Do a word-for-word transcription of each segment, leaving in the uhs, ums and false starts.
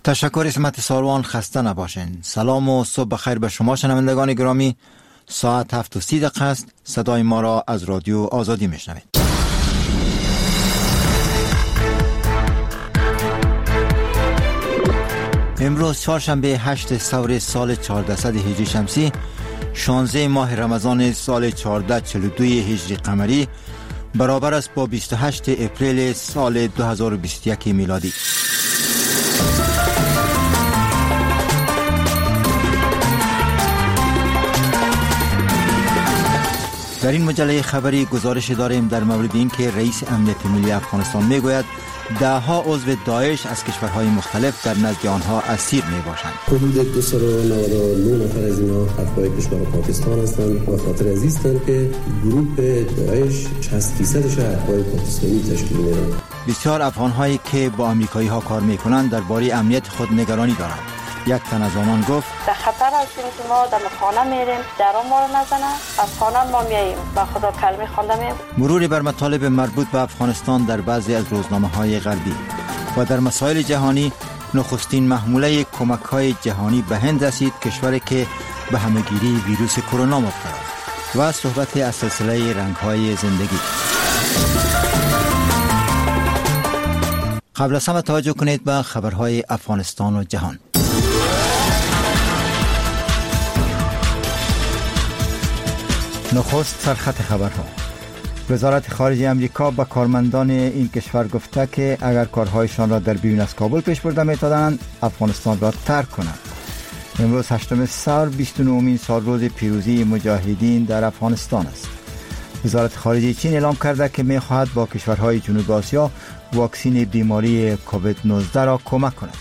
تشکر اسمت ساروان، خسته نباشین. سلام و صبح بخیر به شما شنوندگان گرامی. ساعت هفت و سی دقیقه است. صدای ما را از رادیو آزادی میشنوید. امروز چهارشنبه هشت سور سال چهاردهصد هجری شمسی، شانزده ماه رمضان سال چهاردهصد و چهل و دو هجری قمری، برابر است با بیست و هشت اپریل سال دو هزار و بیست و یک میلادی. در این مجله خبری گزارش داریم در مورد این که رئیس امنیت ملی افغانستان میگوید ده ها عضو داعش از کشورهای مختلف در نزد آنها اسیر می باشند. حدود دویست و نود و نه نفر از اینا اتباع کشور پاکستان هستند و خاطر از این است که گروه داعش شصت درصدش اتباع پاکستانی تشکیل میدن. بسیار افغان‌هایی که با آمریکایی‌ها کار میکنند درباره امنیت خود نگرانی دارند. یک تن از آنان گفت در خطر هستیم که ما در خانه میریم، درام ما رو نزنن، از خانه ما میاییم با خدا کلمه خوانده مییم. مروری بر مطالب مربوط به افغانستان در بعضی از روزنامه‌های غربی. و در مسائل جهانی، نخستین محموله کمک‌های جهانی به هند رسید، کشوری که به همه‌گیری ویروس کرونا مبتلا است. و صحبت از سلسله رنگ‌های زندگی. قبل از همه توجه کنید به خبرهای افغانستان و جهان. نخست سرخط خبرها. وزارت خارجه امریکا به کارمندان این کشور گفته که اگر کارهایشان را در بیرون از کابل پیش برده می‌توانند افغانستان را ترک کنند. امروز هشتم سور بیست و نهمین سالروز پیروزی مجاهدین در افغانستان است. وزارت خارجه چین اعلام کرده که می‌خواهد با کشورهای جنوب آسیا واکسن بیماری کووید نوزده را کمک کند.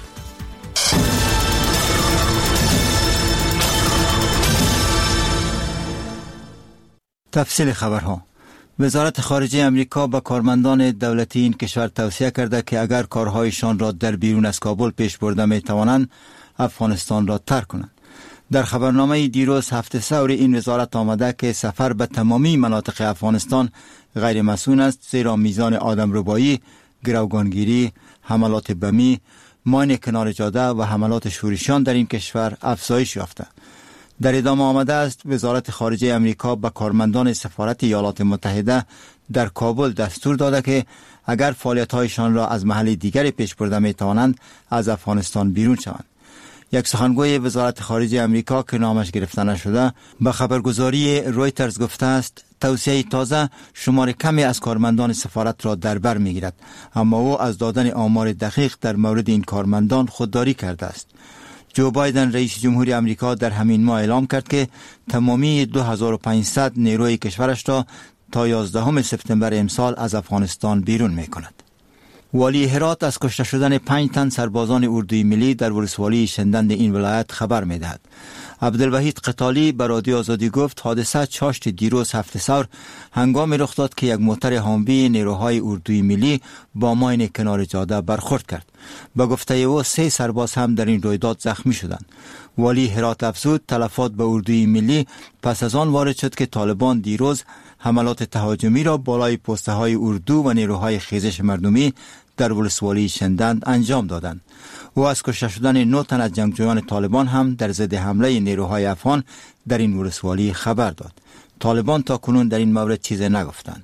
تفصیل خبرها. وزارت خارجه امریکا به کارمندان دولتی این کشور توصیه کرده که اگر کارهایشان را در بیرون از کابل پیش برده می توانند افغانستان را ترک کنند. در خبرنامه دیروز هفته سور این وزارت آمده که سفر به تمامی مناطق افغانستان غیر مسئول است، زیرا میزان آدمربایی، گروگانگیری، حملات بمی، ماین کنار جاده و حملات شورشیان در این کشور افزایش یافته. در ادامه آمده است وزارت خارجه امریکا به کارمندان سفارت ایالات متحده در کابل دستور داده که اگر فعالیت‌هایشان را از محل دیگری پیش برده می‌توانند از افغانستان بیرون شوند. یک سخنگوی وزارت خارجه امریکا که نامش گرفته نشده به خبرگزاری رویترز گفته است توصیه تازه شمار کمی از کارمندان سفارت را در بر می‌گیرد، اما او از دادن آمار دقیق در مورد این کارمندان خودداری کرده است. جو بایدن رئیس جمهوری امریکا در همین ماه اعلام کرد که تمامی دو هزار و پانصد نیروی کشورش را تا یازدهم سپتامبر امسال از افغانستان بیرون می کند. والی هرات از کشته شدن پنج تن سربازان اردوی ملی در ولسوالی شندند این ولایت خبر می دهد. عبدالوحید قتالی به رادیو آزادی گفت حادثه چاشت دیروز هفته سور هنگامی رخ داد که یک موتر هاموی نیروهای اردوی ملی با ماین کنار جاده برخورد کرد. به گفته او سه سرباز هم در این رویداد زخمی شدند. والی هرات افزود تلفات به اردوی ملی پس از آن وارد شد که طالبان دیروز حملات تهاجمی را بالای پسته های اردو و نیروهای خیزش مردمی در ولسوالی شندند انجام دادند. او از کشته شدن نه تن از جنگجویان طالبان هم در ضد حمله نیروهای افغان در این ولسوالی خبر داد. طالبان تا کنون در این مورد چیزی نگفتند.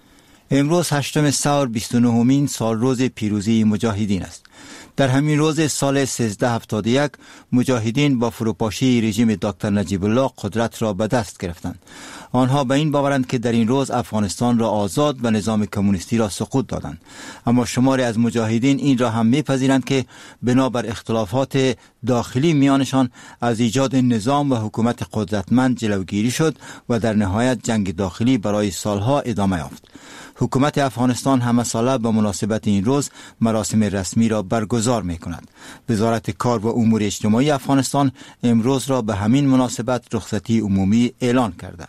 امروز هشتم سور بیست و نهمین سالروز پیروزی مجاهدین است. در همین روز سال سیزده هفتاد و یک مجاهدین با فروپاشی رژیم دکتر نجیب الله قدرت را به دست گرفتند. آنها به این باورند که در این روز افغانستان را آزاد و نظام کمونیستی را سقوط دادند، اما شماری از مجاهدین این را هم میپذیرند که بنابر اختلافات داخلی میانشان از ایجاد نظام و حکومت قدرتمند جلوگیری شد و در نهایت جنگ داخلی برای سالها ادامه یافت. حکومت افغانستان همه ساله به مناسبت این روز مراسم رسمی را برگزار می کند. وزارت کار و امور اجتماعی افغانستان امروز را به همین مناسبت رخصتی عمومی اعلان کرده.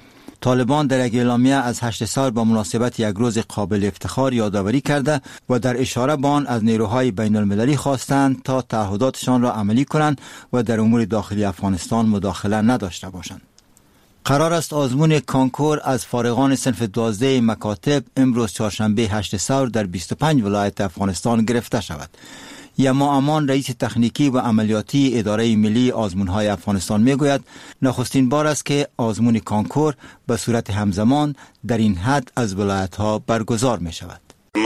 طالبان در یک اعلامیه از هشت سال با مناسبت یک روز قابل افتخار یادآوری کرده و در اشاره به آن از نیروهای بین المللی خواستند تا تعهداتشان را عملی کنند و در امور داخلی افغانستان مداخله نداشته باشند. قرار است آزمون کانکور از فارغان صنف دوازده مکاتب امروز چهارشنبه هشت سور در بیست و پنج ولایت افغانستان گرفته شود. یما امان رئیس تکنیکی و عملیاتی اداره ملی آزمون‌های افغانستان میگوید نخستین بار است که آزمون کانکور به صورت همزمان در این حد از ولایت‌ها برگزار می شود.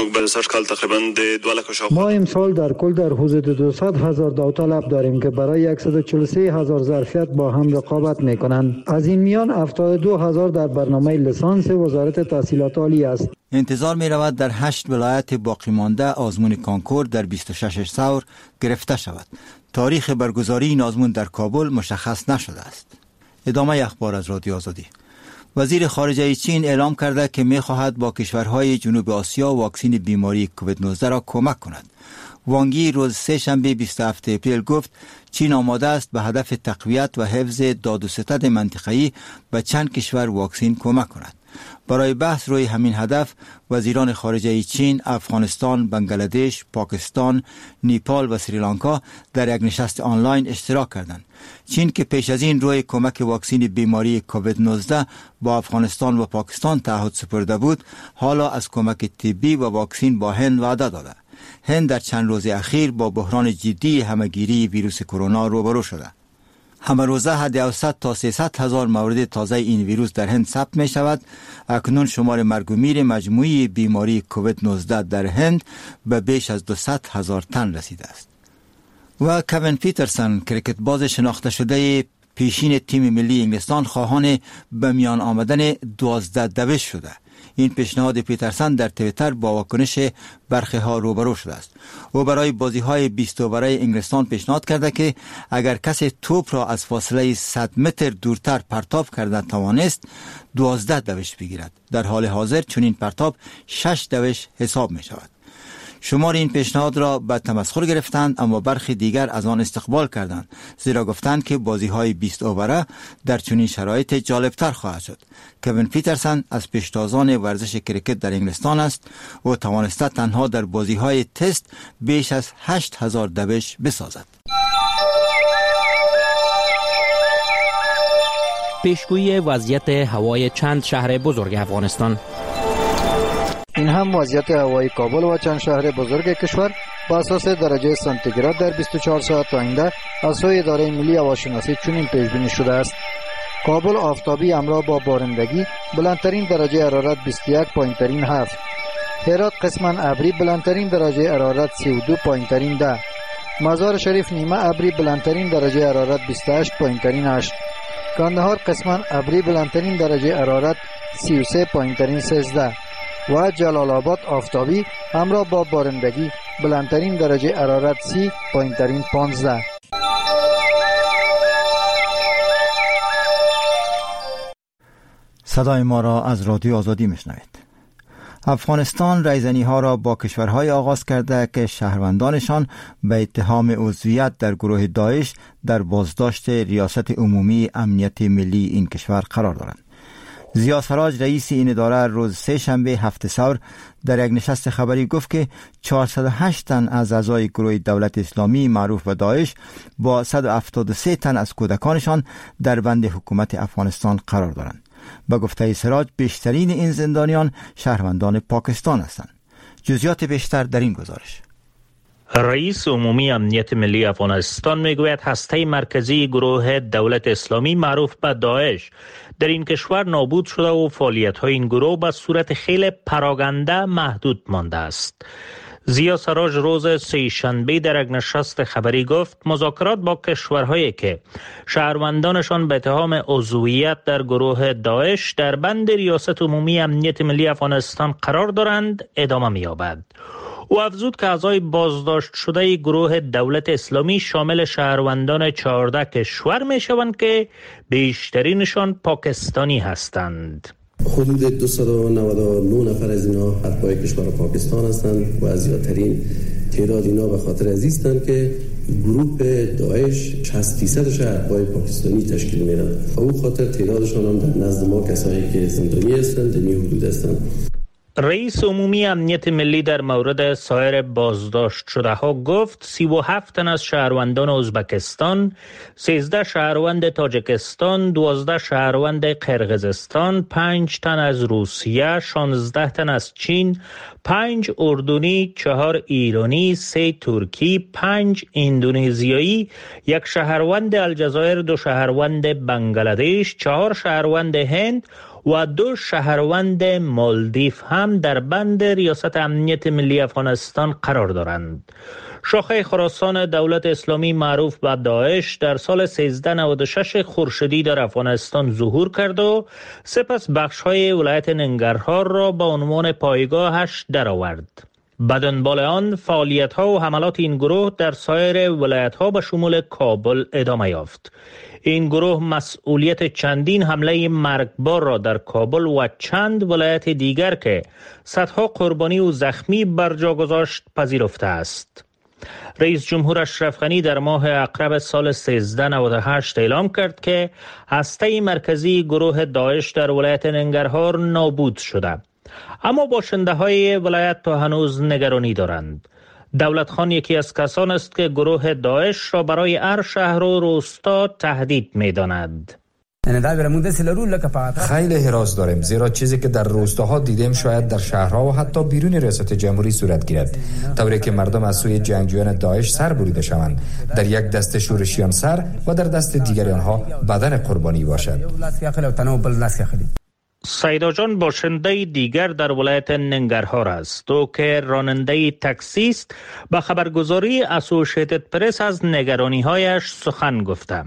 ما امسال در کل در حدود دویست هزار داوطلب داریم که برای صد و چهل و سه هزار ظرفیت با هم رقابت می کنند. از این میان هفتاد و دو هزار در برنامه لیسانس وزارت تحصیلات عالی است. انتظار می رود در هشت ولایت باقی مانده آزمون کانکور در بیست و شش ثور گرفته شود. تاریخ برگزاری این آزمون در کابل مشخص نشده است. ادامه اخبار از رادیو آزادی. وزیر خارجه چین اعلام کرده که می خواهد با کشورهای جنوب آسیا واکسن بیماری کووید نوزده را کمک کند. وانگی روز سه شنبه بیست و هفتم اپریل گفت چین آماده است به هدف تقویت و حفظ داد و ستد منطقه‌ای به چند کشور واکسن کمک کند. برای بحث روی همین هدف وزیران خارجه چین، افغانستان، بنگلادش، پاکستان، نیپال و سریلانکا در یک نشست آنلاین اشتراک کردند. چین که پیش از این روی کمک واکسن بیماری کووید نوزده با افغانستان و پاکستان تعهد سپرده بود، حالا از کمک طبی و واکسن با هند وعده داده. هند در چند روز اخیر با بحران جدی همهگیری ویروس کرونا روبرو شده. همه روزه حد اوسط تا سیصد هزار مورد تازه این ویروس در هند ثبت می شود. اکنون شمار مرگ و میر مجموعی بیماری کووید نوزده در هند به بیش از دویست هزار تن رسیده است. و کوین پیترسن کریکت باز شناخته شده پیشین تیم ملی انگلستان خواهان به میان آمدن دوازده دوش شده. این پیشنهاد پیترسن در توییتر با واکنش برخی ها روبرو شده است. او برای بازی های بیست اووره انگلستان پیشنهاد کرده که اگر کسی توپ را از فاصله صد متر دورتر پرتاب کرده توانست دوازده دوش بگیرد. در حال حاضر چنین پرتاب شش دوش حساب می شود. شمار این پیشنهاد را به تمسخر گرفتند، اما برخی دیگر از آن استقبال کردند، زیرا گفتند که بازی های بیست اووره در چنین شرایط جالبتر خواهد شد. کوین پیترسن از پیشتازان ورزش کریکت در انگلستان است و توانسته تنها در بازی های تست بیش از هشت هزار دوش بسازد. پیشگویی وضعیت هوای چند شهر بزرگ افغانستان. این هم وضعیت هوای کابل و چند شهر بزرگ کشور با اساس درجه سانتیگراد در بیست و چهار ساعت آینده از سوی اداره ملی هواشناسی چنین پیش بینی شده است: کابل آفتابی همراه با بارندگی، بلندترین درجه حرارت بیست و یک، پایینترین هفت. هرات قسما ابری، بلندترین درجه حرارت سی و دو، پایینترین ده. مزار شریف نیمه ابری، بلندترین درجه حرارت بیست و هشت، پایینترین هشت. کندهار قسما ابری، بلندترین درجه حرارت سی و سه، پایینترین سیزده. و جلال آباد آفتابی همراه با بارندگی، بلندترین درجه حرارت سی، پایینترین پانزده. صدای ما را از رادیو آزادی میشنوید. افغانستان رایزنی ها را با کشورهای آغاز کرده که شهروندانشان به اتهام عضویت در گروه داعش در بازداشت ریاست عمومی امنیت ملی این کشور قرار دارند. زیا سراج رئیس این اداره روز سه شنبه هفت ثور در یک نشست خبری گفت که چهارصد و هشت تن از اعضای گروه دولت اسلامی معروف به داعش با صد و هفتاد و سه تن از کودکانشان در بند حکومت افغانستان قرار دارند. به گفته سراج بیشترین این زندانیان شهروندان پاکستان هستند. جزئیات بیشتر در این گزارش. رئیس عمومی امنیت ملی افغانستان میگوید هسته مرکزی گروه دولت اسلامی معروف به داعش در این کشور نابود شده و فعالیت‌های این گروه به صورت خیلی پراگنده محدود مانده است. زیا سراج روز سه شنبه در یک نشست خبری گفت مذاکرات با کشورهایی که شهروندانشان به اتهام عضویت در گروه داعش در بند ریاست عمومی امنیت ملی افغانستان قرار دارند ادامه می‌یابد. او افزود که اعضای بازداشت شده گروه دولت اسلامی شامل شهروندان چهارده کشور میشوند که بیشترینشان پاکستانی هستند. حدود دویست و نود و نه نفر از اینا اتباع کشور پاکستان هستند و از زیادترین تعداد اینا به خاطر از هستند که گروه داعش شصت درصدش اتباع پاکستانی تشکیل میدن. او خاطر تعدادشان هم در نزد ما کسایی که زندانی هستند در این حدود هستند. رئیس عمومی امنیت ملی در مورد سایر بازداشت شده ها گفت سی و هفت تن از شهروندان ازبکستان، سیزده شهروند تاجیکستان، دوازده شهروند قرقیزستان، پنج تن از روسیه، شانزده تن از چین، پنج اردنی، چهار ایرانی، سه ترکی، پنج اندونزیایی، یک شهروند الجزایر، دو شهروند بنگلادش، چهار شهروند هند و دو شهروند مالدیف هم در بند ریاست امنیت ملی افغانستان قرار دارند. شاخه خراسان دولت اسلامی معروف به داعش در سال سیزده نود و شش خورشیدی در افغانستان ظهور کرد و سپس بخش‌های ولایت ننگرهار را به عنوان پایگاهش درآورد. به دنبال آن فعالیت‌ها و حملات این گروه در سایر ولایت‌ها به شمول کابل ادامه یافت. این گروه مسئولیت چندین حمله مرگبار را در کابل و چند ولایت دیگر که صدها قربانی و زخمی بر جا گذاشت پذیرفته است. رئیس جمهور اشرف غنی در ماه اقرب سال سیزده نود و هشت اعلام کرد که هسته مرکزی گروه داعش در ولایت ننگرهار نابود شده. اما باشنده های ولایت تا هنوز نگرانی دارند. دولت خان یکی از کسان است که گروه داعش را برای هر شهر و روستا تهدید می داند. خیلی حراس داریم، زیرا چیزی که در روستاها دیدیم شاید در شهرها و حتی بیرون ریاست جمهوری صورت گیرد، طوری که مردم از سوی جنگجویان داعش سر بریده شوند، در یک دست شورشیان سر و در دست دیگری آنها بدن قربانی باشد. سیدا جان باشنده دیگر در ولایت ننگرهار است. او که راننده تاکسی است، به خبرگزاری اسوسییتد پرس از نگرانی‌هایش سخن گفته.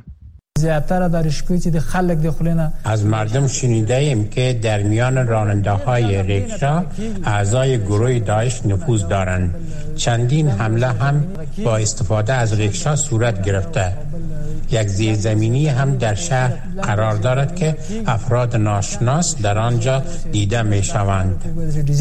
از مردم شنیده ایم که در میان راننده های ریکشا اعضای گروه داعش نفوذ دارند. چندین حمله هم با استفاده از ریکشا صورت گرفته. یک زیرزمینی هم در شهر قرار دارد که افراد ناشناس در آنجا دیده می شوند.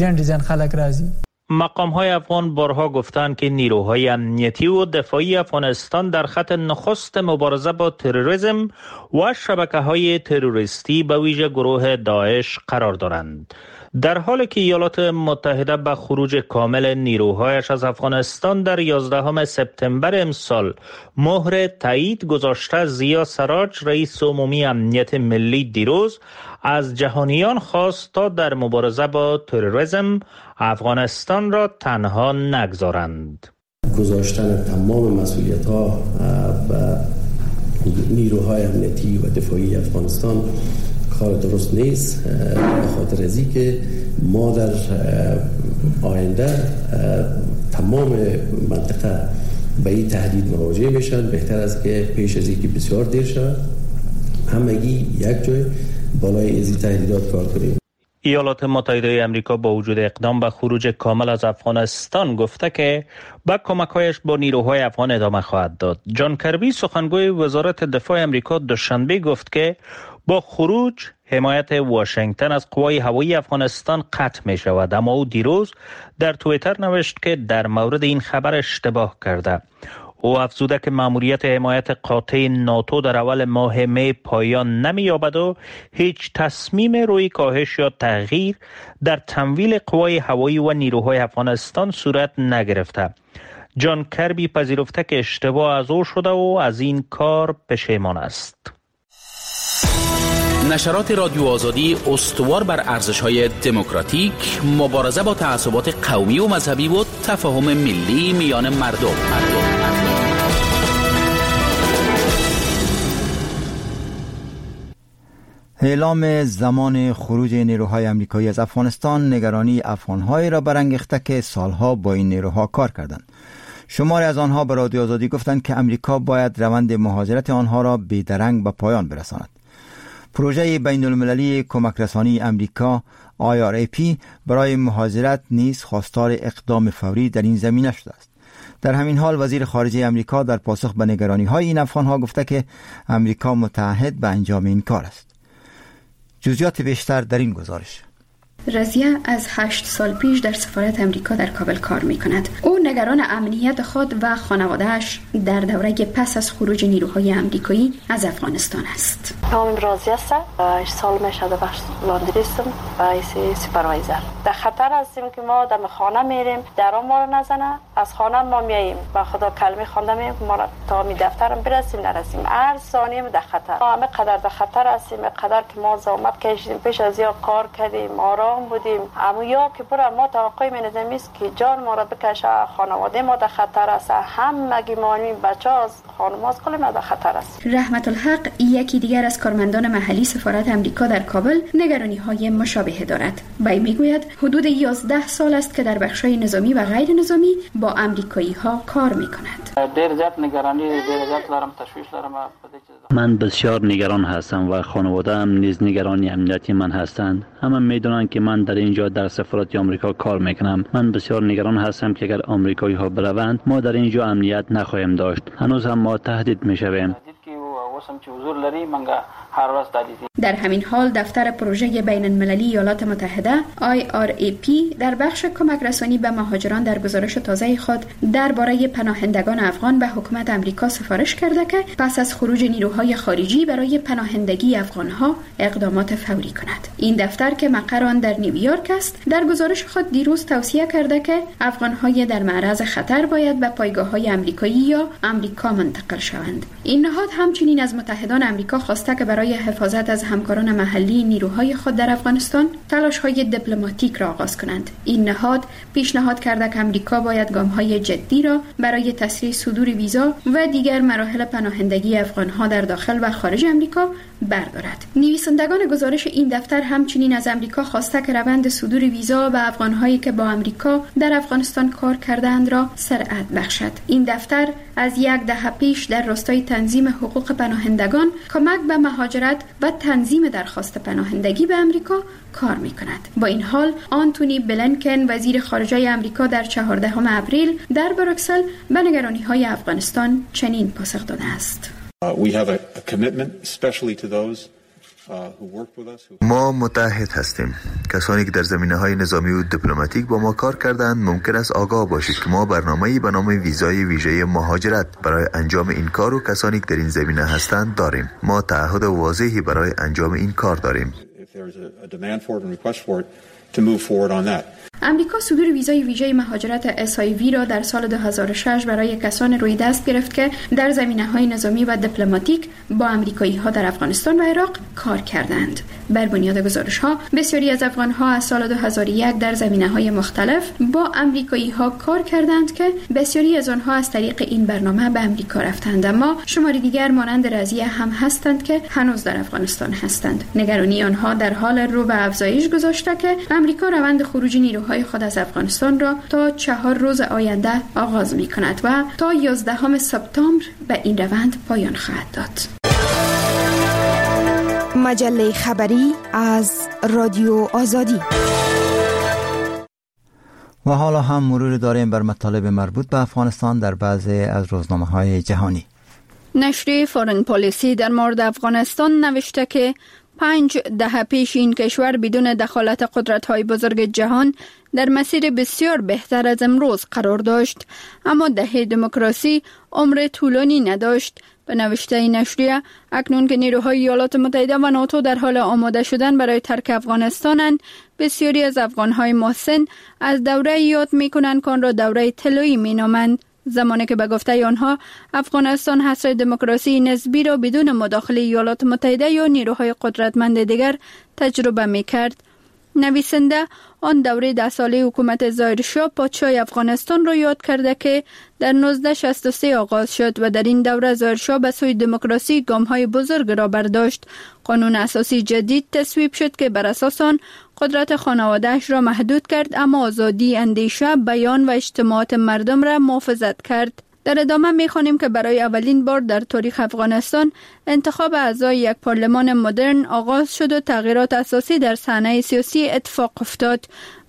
مقام های افغان بارها گفتند که نیروهای امنیتی و دفاعی افغانستان در خط نخست مبارزه با تروریسم و شبکه های تروریستی به ویژه گروه داعش قرار دارند. در حالی که ایالات متحده به خروج کامل نیروهایش از افغانستان در یازدهم سپتامبر امسال مهر تایید گذاشته، ضیا سراج رئیس عمومی امنیت ملی دیروز از جهانیان خواست تا در مبارزه با تروریسم افغانستان را تنها نگذارند. گذاشتن تمام مسئولیت ها و نیروهای امنیتی و دفاعی افغانستان کار درست نیست، به خاطر از اینکه ما در آینده تمام منطقه به این تهدید مواجه میشن. بهتر است که پیش از اینکه بسیار دیر شود همگی یک جای بالای از این تهدیدات کار کنیم. ایالات متحده آمریکا با وجود اقدام به خروج کامل از افغانستان گفته که با کمک‌هایش با نیروهای افغان ادامه خواهد داد. جان کربی سخنگوی وزارت دفاع آمریکا دوشنبه گفت که با خروج حمایت واشنگتن از قوای هوایی افغانستان قطع می شود، اما او دیروز در توییتر نوشت که در مورد این خبر اشتباه کرده. او افزوده که مأموریت حمایت قاطع ناتو در اول ماه می پایان نمی یابد و هیچ تصمیم روی کاهش یا تغییر در تمویل قوای هوایی و نیروهای افغانستان صورت نگرفته. جان کربی پذیرفته که اشتباه از او شده و از این کار پشیمان است. نشرات رادیو آزادی استوار بر ارزش‌های دموکراتیک، مبارزه با تعصبات قومی و مذهبی و تفاهم ملی میان مردم. اعلام زمان خروج نیروهای آمریکایی از افغانستان نگرانی افغان‌هایی را برانگیخته که سالها با این نیروها کار کردند. شماری از آنها به رادیو آزادی گفتند که آمریکا باید روند مهاجرت آنها را بی‌درنگ به پایان برساند. پروژه بین المللی کمک رسانی آمریکا آی آر ای پی برای مهاجرت نیز خواستار اقدام فوری در این زمینه شده است. در همین حال وزیر خارجه آمریکا در پاسخ به نگرانی‌های این افغان‌ها گفته که آمریکا متعهد به انجام این کار است. جزئیات بیشتر در این گزارش. رضیه از هشت سال پیش در سفارت امریکا در کابل کار می‌کند. او نگران امنیت خود و خانواده‌اش در دوره پس از خروج نیروهای امریکایی از افغانستان است. نامم رضیه است. هشت سال میشه در بخش لاندری هستم و ایسی سوپروایزر. در خطر هستیم که ما در خانه میریم، درا ما رو نزنه، از خانه ما میاییم و خدا کلمه خوانده مییم ما تا می دفترم برسیم نرسیم. هر ثانیه در خطر. ما همه قدر در خطر هستیم، قدر که ما زحمت کشیدیم، پیش از یا کار کردیم، آرام بودیم. اما یا که برای ما توقع می‌نظم است که جان ما را بکشه، خانواده ما در خطر است، همگی مانیم بچه‌ها خانم‌هاست کل ما در خطر است. رحمت الحق یکی دیگر از کارمندان محلی سفارت امریکا در کابل نگرانی‌های مشابه دارد. وی میگوید حدود یازده سال است که در بخش‌های نظامی و غیر نظامی با امریکایی‌ها کار می‌کند. ډېر زیات نگرانی ډېر زیات لرم تشویش لرم. من بسیار نگران هستم و خانواده هم نیز نگرانی امنیتی من هستند. همه میدونن که من در اینجا در سفارت آمریکا کار میکنم. من بسیار نگران هستم که اگر آمریکایی ها بروند ما در اینجا امنیت نخواهیم داشت. هنوز هم ما تهدید میشویم. در همین حال دفتر پروژه بین المللی ایالات متحده آی آر ای پی در بخش کمک رسانی به مهاجران در گزارش تازه خود درباره پناهندگان افغان به حکومت امریکا سفارش کرده که پس از خروج نیروهای خارجی برای پناهندگی افغانها اقدامات فوری کند. این دفتر که مقر آن در نیویورک است در گزارش خود دیروز توصیه کرده که افغانهای در معرض خطر باید به پایگاه‌های آمریکایی یا آمریکا منتقل شوند. این نهاد همچنین از متحدان آمریکا خواسته که برای حفاظت از همکاران محلی نیروهای خود در افغانستان تلاش‌های دیپلماتیک را آغاز کنند. این نهاد پیشنهاد کرده که آمریکا باید گام‌های جدی را برای تسریع صدور ویزا و دیگر مراحل پناهندگی افغان‌ها در داخل و خارج آمریکا بردارد. نویسندگان گزارش این دفتر همچنین از آمریکا خواسته که روند صدور ویزا به افغان‌هایی که با آمریکا در افغانستان کار کردند را سرعت بخشد. این دفتر از یک دهه پیش در راستای تنظیم حقوق پناهندگان، کمک به مهاجرت و تنظیم درخواست پناهندگی به آمریکا کار می‌کند. با این حال آنتونی بلینکن وزیر خارجه آمریکا در چهاردهم اپریل در بروکسل به نگرانی‌های افغانستان چنین پاسخ داده است. ما متحد هستیم. کسانی که در زمینه‌های نظامی و دیپلماتیک با ما کار کردند ممکن است آگاه باشید که ما برنامه‌ای به نام ویزای ویژه مهاجرت برای انجام این کار و کسانی که در این زمینه هستند داریم. ما تعهد واضحی برای انجام این کار داریم. امریکا صدور ویزای ویژه مهاجرت اس آی وی را در سال دو هزار و شش برای کسان روی دست گرفت که در زمینه‌های نظامی و دیپلماتیک با آمریکایی‌ها در افغانستان و عراق کار کردند. بر بنیاد گزارش‌ها بسیاری از افغان‌ها از سال دو هزار و یک در زمینه‌های مختلف با آمریکایی‌ها کار کردند که بسیاری از آنها از طریق این برنامه به آمریکا رفتند، اما شماری دیگر مانند رضیه هم هستند که هنوز در افغانستان هستند. نگرانی آنها در حال رو به افزایش گذاشته که آمریکا روند خروج نیروهای خود از افغانستان را تا چهار روز آینده آغاز می کند و تا یازدهم سپتامبر به این روند پایان خواهد داد. مجله خبری از رادیو آزادی. و حالا هم مرور داریم بر مطالب مربوط به افغانستان در بعضی از روزنامه‌های جهانی. نشریه فورن پالیسی در مورد افغانستان نوشته که پنج دهه پیش این کشور بدون دخالت قدرت‌های بزرگ جهان در مسیر بسیار بهتر از امروز قرار داشت، اما دهه دموکراسی عمر طولانی نداشت. به نوشته نشریه اکنون که نیروهای ایالات متحده و ناتو در حال آماده شدن برای ترک افغانستانند، بسیاری از افغان‌های محسن از دوره یاد می‌کنند که آن را دوره طلایی می‌نامند، زمانی که به گفته آنها افغانستان حصر دموکراسی نسبی را بدون مداخله ایالات متحده یا نیروهای قدرتمند دیگر تجربه می‌کرد. نویسنده آن دوره ده ساله حکومت ظاهرشاه پادشاه افغانستان را یاد کرده که در نوزده شصت و سه آغاز شد و در این دوره ظاهرشاه به سوی دموکراسی گام‌های بزرگ را برداشت. قانون اساسی جدید تصویب شد که بر اساس آن قدرت خانواده‌اش را محدود کرد، اما آزادی اندیشه، بیان و اجتماعات مردم را محافظت کرد. در ادامه می‌خوانیم که برای اولین بار در تاریخ افغانستان انتخاب اعضای یک پارلمان مدرن آغاز شد و تغییرات اساسی در صحنه سیاسی اتفاق افتاد.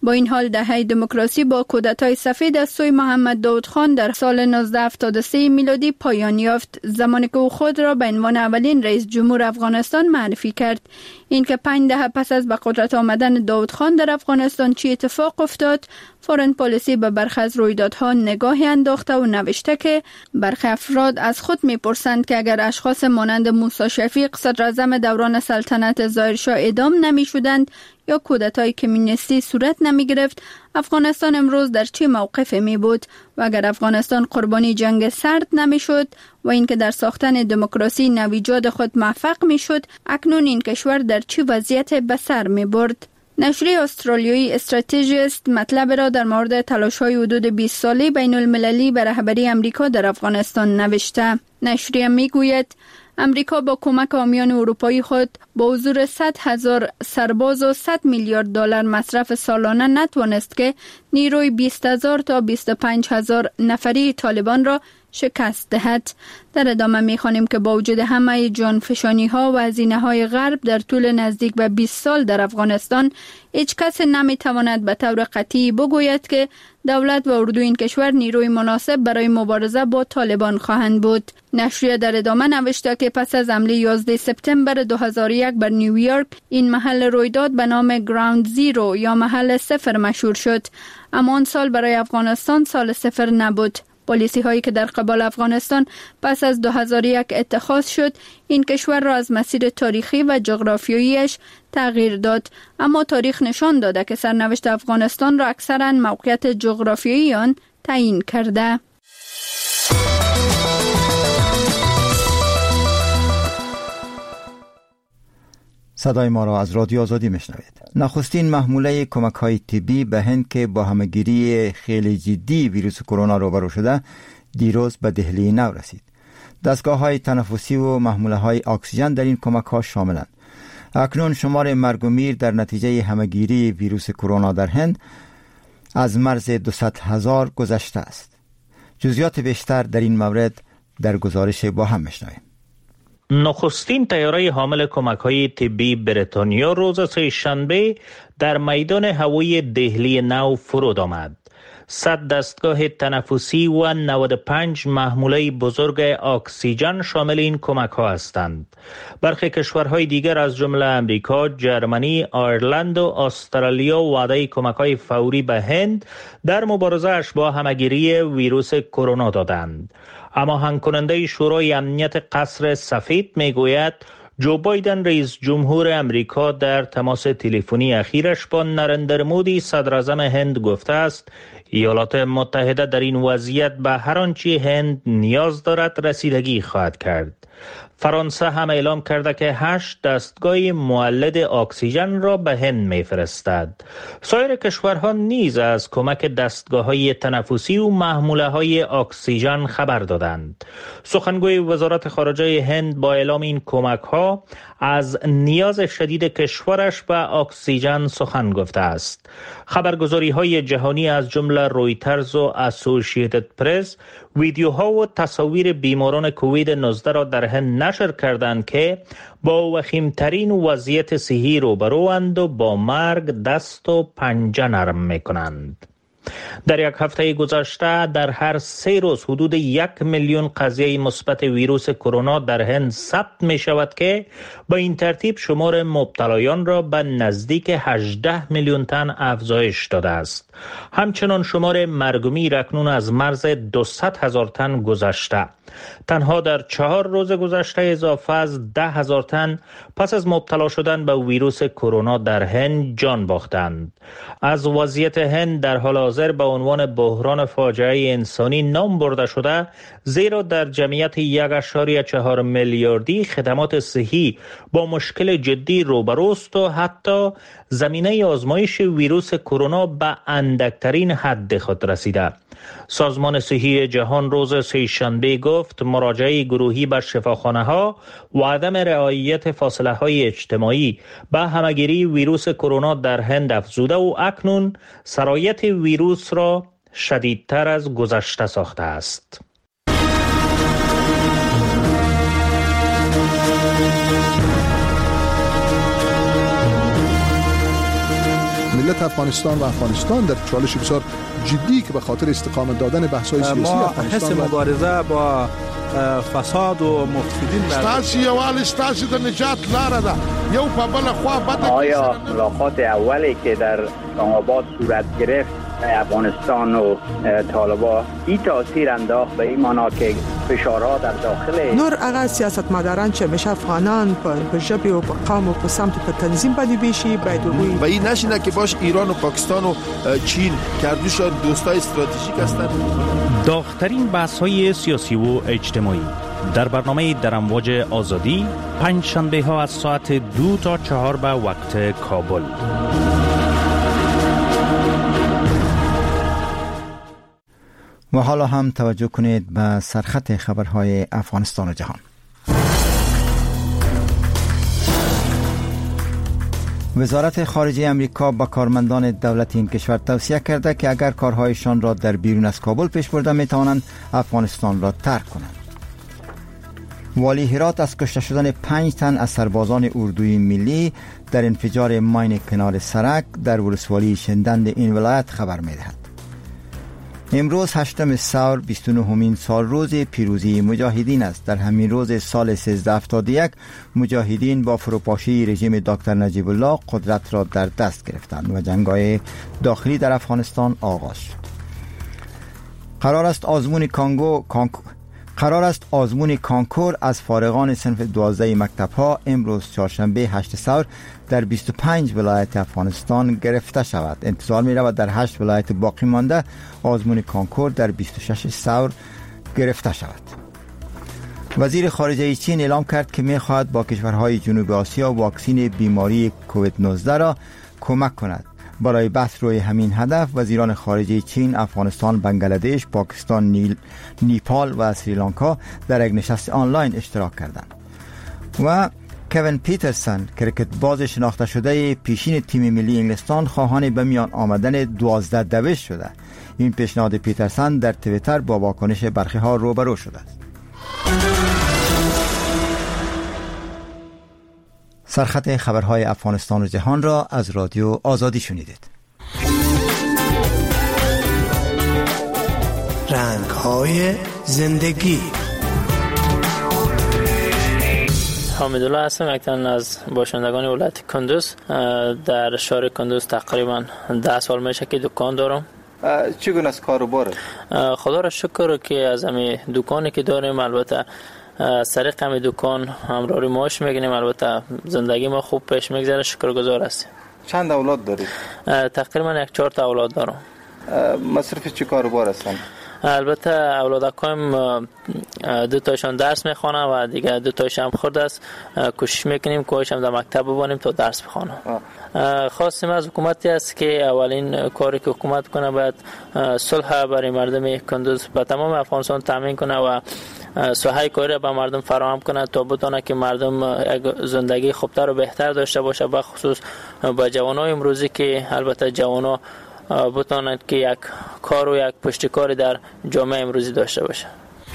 با این حال دهه دموکراسی با کودتای سفید از سوی محمد داود خان در سال نوزده هفتاد و سه میلادی پایان یافت، زمانی که او خود را به عنوان اولین رئیس جمهور افغانستان معرفی کرد. اینکه پنج دهه پس از به قدرت آمدن داود خان در افغانستان چی اتفاق افتاد، فورن پالیسی به برخی از رویدادها نگاهی انداخته و نوشته که برخی افراد از خود میپرسند که اگر اشخاص مانند موسی شفیق صدر اعظم دوران سلطنت ظاهرشاه اعدام نمی شدند یا کودتای کمونیستی صورت نمی گرفت، افغانستان امروز در چه موقفی می بود و اگر افغانستان قربانی جنگ سرد نمی شد و اینکه در ساختن دموکراسی نویجاد خود موفق می شد، اکنون این کشور در چه وضعیت به سر می برد. نشریه استرالیایی استراتژیست مطلب را در مورد تلاش‌های حدود بیست ساله بین المللی به رهبری امریکا در افغانستان نوشته. نشریه میگوید امریکا با کمک حامیان اروپایی خود با حضور صد هزار سرباز و صد میلیارد دلار مصرف سالانه نتوانست که نیروی بیست هزار تا بیست و پنج هزار نفری طالبان را شکست دهد. در ادامه می‌خوانیم که با وجود همه جانفشانی‌ها و هزینه‌های غرب در طول نزدیک به بیست سال در افغانستان، هیچ کس نمی‌تواند به طور قطعی بگوید که دولت و اردو این کشور نیروی مناسب برای مبارزه با طالبان خواهند بود. نشریه در ادامه نوشته که پس از حمله یازده سپتامبر دو هزار و یک بر نیویورک، این محل رویداد به نام گراوند زیرو یا محل صفر مشهور شد، اما آن سال برای افغانستان سال صفر نبود. پالیسی هایی که در قبال افغانستان پس از دو هزار و یک اتخاذ شد، این کشور را از مسیر تاریخی و جغرافیاییش تغییر داد، اما تاریخ نشان داده که سرنوشت افغانستان را اکثرا موقعیت جغرافیایی آن تعیین کرده. صدای ما را از رادیو آزادی میشنوید. نخستین محموله کمک‌های طبی به هند که با همه‌گیری خیلی جدی ویروس کرونا روبرو شده، دیروز به دهلی نو رسید. دستگاه‌های تنفسی و محموله‌های اکسیژن در این کمک‌ها شاملند. اکنون شمار مرگ و میر در نتیجه همه‌گیری ویروس کرونا در هند از مرز دویست هزار گذشته است. جزئیات بیشتر در این مورد در گزارش با هم میشنویم. نخستین طیاره حامل کمک‌های طبی بریتانیا روز سه‌شنبه در میدان هوایی دهلی نو فرود آمد. صد دستگاه تنفسی و نود و پنج محموله بزرگ اکسیژن شامل این کمک‌ها هستند. برخی کشورهای دیگر از جمله امریکا، جرمنی، آیرلند و استرالیا وعده کمک‌های فوری به هند در مبارزه‌اش با همه‌گیری ویروس کرونا دادند. اما هنگ کننده شورای امنیت قصر سفید میگوید جو بایدن رئیس جمهور امریکا در تماس تلفنی اخیرش با نریندرا مودی صدر اعظم هند گفته است ایالات متحده در این وضعیت به هر آنچه هند نیاز دارد رسیدگی خواهد کرد. فرانسه هم اعلام کرده که هشت دستگاه مولد اکسیژن را به هند می‌فرستد. سایر کشورها نیز از کمک دستگاه‌های تنفسی و محموله‌های اکسیژن خبر دادند. سخنگوی وزارت خارجه هند با اعلام این کمک‌ها از نیاز شدید کشورش به اکسیژن سخن گفته است. خبرگزاری‌های جهانی از جمله رویترز و اسوسییتد پرس ویدیوها و تصاویر بیماران کووید نوزده را در هند نشر کردند که با وخیمترین وضعیت صحی روبروند و با مرگ دست و پنجه نرم میکنند. در یک هفته گذشته در هر سه روز حدود یک میلیون قضیه مثبت ویروس کرونا در هند ثبت می شود که با این ترتیب شمار مبتلایان را به نزدیک هجده میلیون تن افزایش داده است. همچنان شمار مرگ و میر اکنون از مرز دویست هزار تن گذشته. تنها در چهار روز گذشته اضافه از ده هزار تن پس از مبتلا شدن به ویروس کرونا در هند جان باختند. از وضعیت هند در حال حاضر به عنوان بحران فاجعه انسانی نام برده شده، زیرا در جمعیت یک و چهار میلیاردی خدمات صحی با مشکل جدی روبروست و حتی زمینه آزمایش ویروس کرونا به اندکترین حد خود رسیده. سازمان صحی جهان روز سه‌شنبه گفت مراجعه گروهی به شفاخانه‌ها و عدم رعایت فاصله‌های اجتماعی به همه‌گیری ویروس کرونا در هند افزوده و اکنون سرایت ویروس را شدیدتر از گذشته ساخته است. ملت وضعیت افغانستان و افغانستان در چالش بسیار جدی که به خاطر استقامت دادن بحث‌های سیاسی ما افغانستان حس مبارزه با فساد و مفسدین ستاسو یوال ستاسو د نجات لاره ده یو په بل خوا بده. آیا ملاقات اولی که در اسلام آباد صورت گرفت افغانستان و طالبان این تاثیر انداخت به این معنا که فشارها در داخل نور اغا سیاستمداران چې میشه افغانان په ژبه او په قوم او په سمت په تنظیم باندې بشي باید وي و این نشینه که باش ایران و پاکستان و چین کردوشان دوستای استراتژیک هستند. داغ‌ترین بحث‌های سیاسی و اجتماعی در برنامه در امواج آزادی پنج شنبه ها از ساعت دو تا چهار به وقت کابل. و حالا هم توجه کنید به سرخط خبرهای افغانستان و جهان. وزارت خارجه امریکا با کارمندان دولتی این کشور توصیه کرده که اگر کارهایشان را در بیرون از کابل پیش برده می توانند افغانستان را ترک کنند. والی هرات از کشته شدن پنج تن از سربازان اردوی ملی در انفجار ماین کنار سرک در ولسوالی شندند این ولایت خبر می دهد. امروز هشتم ثور بیست و نهمین سال روز پیروزی مجاهدین است. در همین روز سال سیزده هفتاد و یک مجاهدین با فروپاشی رژیم دکتر نجیب الله قدرت را در دست گرفتند و جنگ‌های داخلی در افغانستان آغاز شد. قرار است آزمون کانگو کانکو قرار است آزمون کانکور از فارغان صنف دوازده مکتب‌ها امروز چهارشنبه هشتم ثور در بیست و پنج ولایت افغانستان گرفته شود. انتظار می‌رود در هشت ولایت باقی مانده آزمون کانکور در بیست و ششم ثور گرفته شود. وزیر خارجه چین اعلام کرد که می‌خواهد با کشورهای جنوب آسیا واکسن بیماری کووید نوزده را کمک کند. برای بحث روی همین هدف وزیران خارجه چین، افغانستان، بنگلادش، پاکستان، نیل، نیپال و سریلانکا در یک نشست آنلاین اشتراک کردند. و کوین پیترسن کرکت باز شناخته شده پیشین تیم ملی انگلستان خواهان به میان آمدن دوازده دوش شده. این پیشنهاد پیترسن در توییتر با واکنش برخی ها روبرو شده است. سرخط خبرهای افغانستان و جهان را از رادیو آزادی شنیدید. رنگ‌های زندگی. حامدالله هستم، یک تن از باشندگان ولایت کندوز. در شهر کندوز تقریبا ده سال میشه که دکان دارم. چگونه از کاروبار؟ خدا را شکر که از همین دکانی که داریم البته از طریق همین دکان همراه معاش میگیریم، البته زندگی ما خوب پیش میگذره، شکرگزار هستیم. چند اولاد دارید؟ تقریبا یک چهار تا اولاد دارم. مصرف چی کاروبار هستن؟ البته اولادکایم دو تاشون درس میخوانن و دیگه دو تاش هم خرد است. کوشش میکنیم که هم در مکتب ببریم تا درس بخوانن. خواستیم از حکومتی است که اولین کاری که حکومت کنه باید صلح برای مردم کندوز به تمام افغانستان تامین کنه و ساحه کاری به مردم فراهم کنه تا بتونه که مردم یک زندگی خوبتر و بهتر داشته باشه، به خصوص با جوانای امروزی که البته جوانا بتونند که یک کار و یک پشتکاری در جامعه امروزی داشته باشه.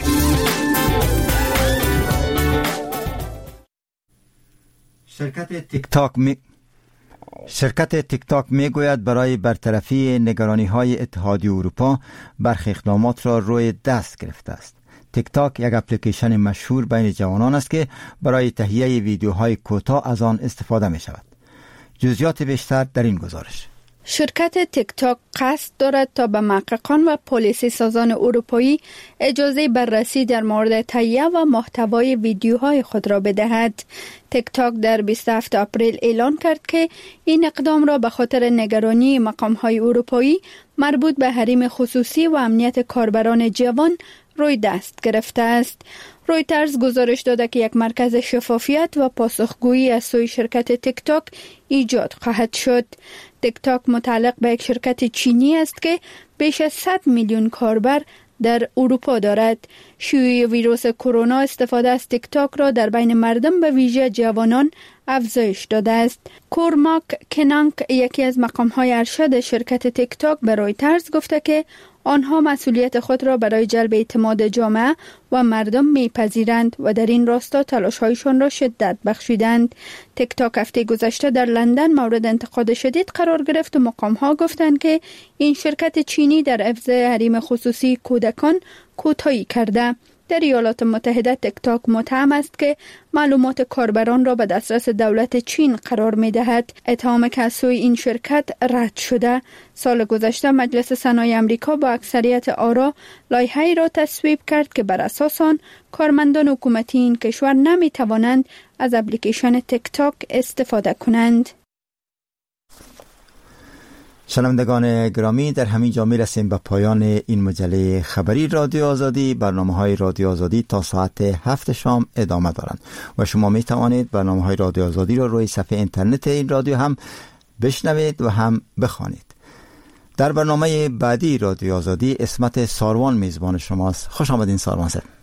شرکت تیک تاک می شرکت تیک تاک می گوید برای برطرفی نگرانی های اتحادیه اروپا برخی اقدامات را روی دست گرفته است. تیک تاک یک اپلیکیشن مشهور بین جوانان است که برای تهیه ویدیوهای کوتاه از آن استفاده می شود. جزئیات بیشتر در این گزارش. شرکت تیک تاک قصد دارد تا به محققان و پلیسی سازان اروپایی اجازه بررسی در مورد تهیه و محتوای ویدیوهای خود را بدهد. تیک تاک در بیست و هفتم آپریل اعلان کرد که این اقدام را به خاطر نگرانی مقام‌های اروپایی مربوط به حریم خصوصی و امنیت کاربران جوان روی دست گرفته است. رویترز گزارش داده که یک مرکز شفافیت و پاسخگویی از سوی شرکت تیک تاک ایجاد خواهد شد. تیک تاک متعلق به یک شرکت چینی است که بیش از صد میلیون کاربر در اروپا دارد. شیوع ویروس کرونا استفاده از تیک تاک را در بین مردم به ویژه جوانان افزایش داده است. کورماک کنانک، یکی از مقام‌های ارشد شرکت تیک تاک، به رویترز گفته که آنها مسئولیت خود را برای جلب اعتماد جامعه و مردم میپذیرند و در این راستا تلاش‌هایشان را شدت بخشیدند. تیک تاک هفته گذشته در لندن مورد انتقاد شدید قرار گرفت و مقام‌ها گفتند که این شرکت چینی در حفظ حریم خصوصی کودکان کوتاهی کرده. در ایالات متحده تیک تاک متهم است که معلومات کاربران را به دسترس دولت چین قرار می دهد. اتهام که از سوی این شرکت رد شده. سال گذشته مجلس صنایع امریکا با اکثریت آرا لایحه‌ای را تصویب کرد که بر اساس آن کارمندان حکومتی این کشور نمی توانند از اپلیکیشن تیک تاک استفاده کنند. شنوندگان گرامی، در همین جا می‌رسیم به پایان این مجله خبری رادیو آزادی. برنامه‌های رادیو آزادی تا ساعت هفت شام ادامه دارند و شما می‌توانید برنامه‌های رادیو آزادی را روی صفحه اینترنت این رادیو هم بشنوید و هم بخوانید. در برنامه بعدی رادیو آزادی اسمت ساروان میزبان شماست. خوش آمدین ساروان صاحب.